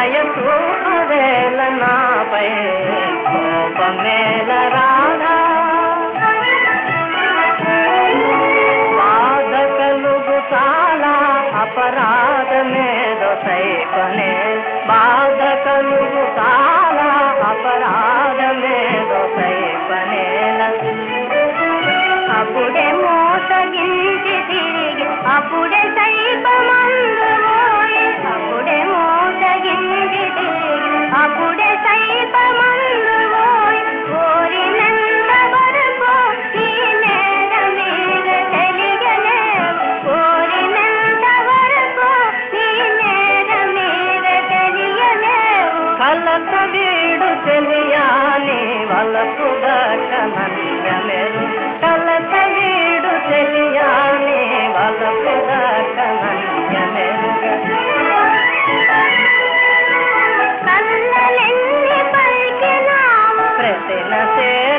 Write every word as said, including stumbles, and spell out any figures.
దయచూపవేల నాపై కోపమేల రాధా బాధ కలుగు చాలా అపరాధమేదో సైపనే బాధ కలుగు చాలా అపరాధమేదో సైపనేల అప్పుడే మోసగించి తిరిగి అప్పుడే సైపమందు పోయి అప్పుడే మోసగించి తిరిగి అప్పుడే సైపమందు పోయి కోరినంత వరకు నీ నేల మీద తెలియలేవు కోరినంత వరకు నీ నేల మీద తెలియలేవు కలక వీడు తెలియాలి వలపు దర్శనీయమెరు కలక వీడు తెలియాలి వలపు దర్శనీయమెరుగ కళ్ళలెన్ని పలికినావు ప్రతిన